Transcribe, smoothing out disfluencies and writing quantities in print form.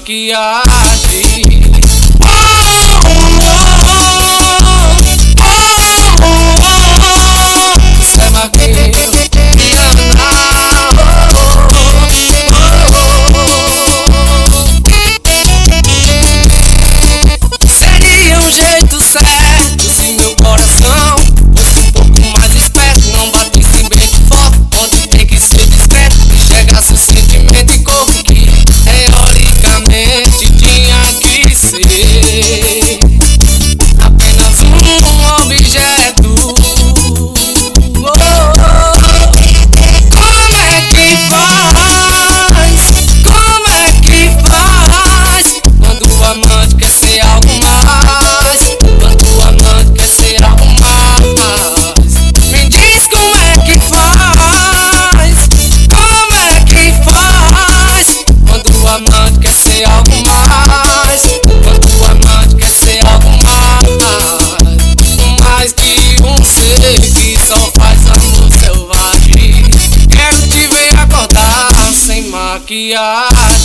maquiagem. Cê maqueia seria um jeito certo se meu coração fosse um pouco mais esperto, não batesse bem forte quando tem que ser discreto, enxergasse o sentimento e corpo que teoricamente tinha que ser apenas um objeto. Como é que faz? Como é que faz quando o amante quer ser algo mais? Quando o amante quer ser algo mais? Me diz como é que faz? Como é que faz quando o amante quer ser algo mais? Quando o amante quer ser algo mais que um ser que só faz amor selvagem. Quero te ver acordar sem maquiagem.